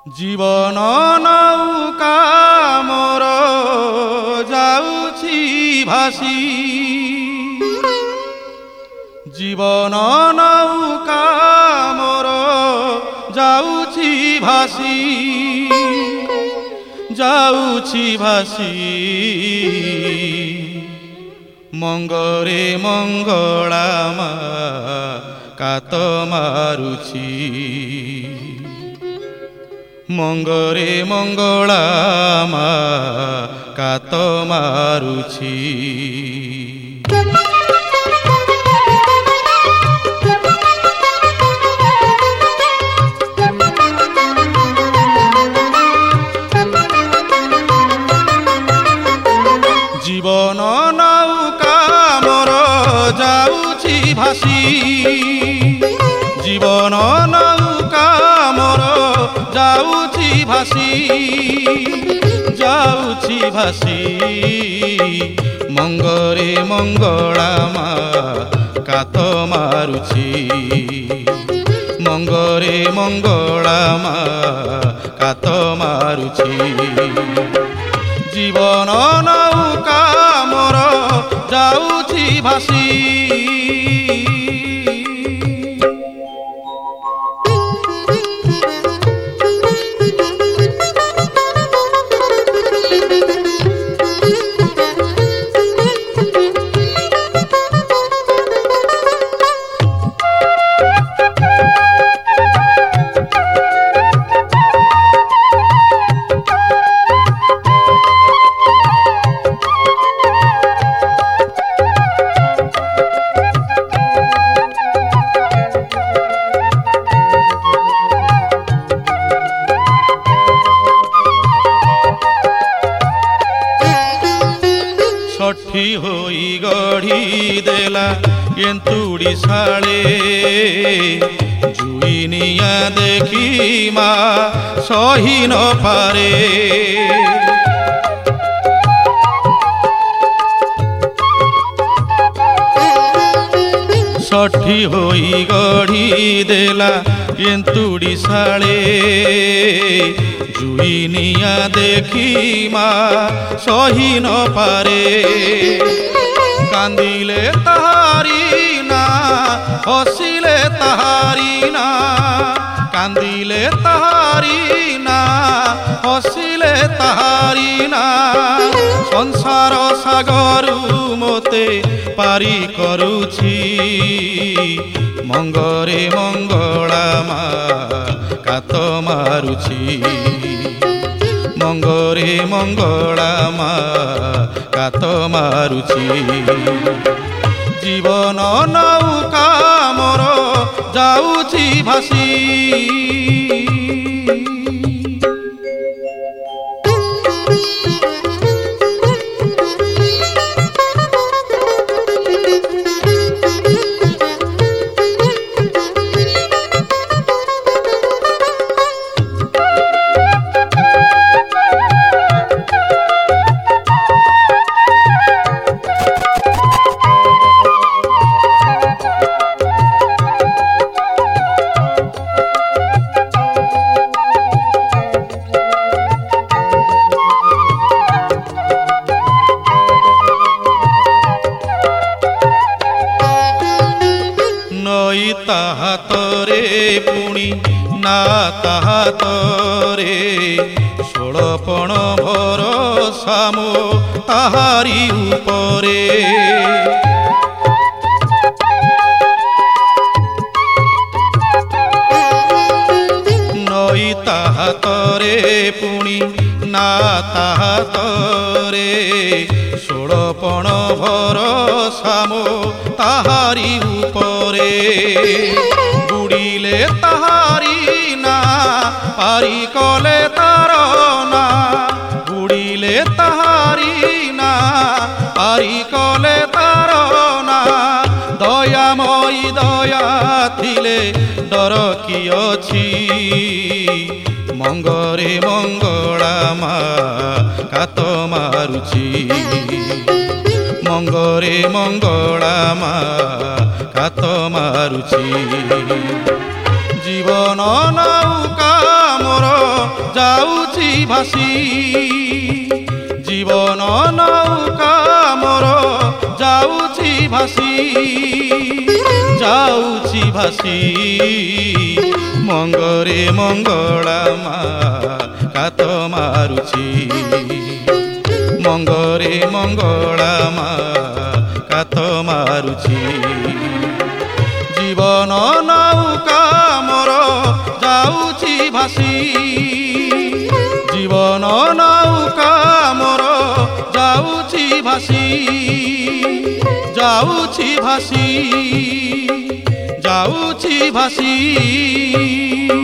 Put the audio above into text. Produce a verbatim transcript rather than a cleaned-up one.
জীবন নৌকা মোর যাউছি ভাসি, জীবন নৌকা মোর যাউছি ভাসি, যাউছি ভাসি মঙ্গরে মঙ্গলা মা কাত মারুছি, মঙ্গরে মঙ্গলা মা কাত মারুছি। জীবন নৌকা মোর যাউছি ভাসি, জীবন নৌকা মোর যাউছি ভাসি, যাউছি ভাসি মঙ্গরে মঙ্গলা মা কাত মারুছি, মঙ্গরে মঙ্গলা মা কাত মারুছি। জীবন নৌকা মোর যাউছি ভাসি, ষঠি হই গঢ়ি দেলা এন্তুড়ি শালে, জুই নিয়া দেখি মা সহি ন পারে, ষঠি হই গঢ়ি দেলা এন্তুড়ি শালে, জুই নিয়া দেখি মা সহি ন পারে। কান্দিলে তাহারি না, হসিলে তাহারি না, কান্দিলে তাহারি না, হসিলে তাহারি না। সংসার সাগরু মতে পারি করুছি, মঙ্গরে মঙ্গলা মা কাত মারুছি, মঙ্গরে মঙ্গলা মা কাত মারুছি। জীবন নৌকা মোর যাউছি ভাসি, নই তাহা তরে পুଣି না তাহা তরে, ষোড়পণ ভরসা মো তাহারি উপরে। নই তাহা তরে পুଣି না তাহা তরে, ষোড়পণ ভরসা মো তাহারি উপরে। বুড়িলে তাহারি না, পারি কলে তার না, বুড়িলে তাহারি না, পারি কলে তার না। দয়াময়ী দয়া থিলে ডর কি অছি, মঙ্গরে মঙ্গলা মা কাত মারুছি, মঙ্গরে মঙ্গলা মা কাত মারুছি। জীবন নৌকা মোর যাউছি ভাসি জীবন নৌকা মোর যাউছি ভাসি যাউছি ভাসি মঙ্গরে মঙ্গলা মা কাত মারুছি মঙ্গরে মঙ্গলা মা কাত মারুছি জীবন নৌকা মোর যাউছি ভাসি জীবন নৌকা মোর যাউছি ভাসি যাউছি ভাসি যাউছি ভাসি।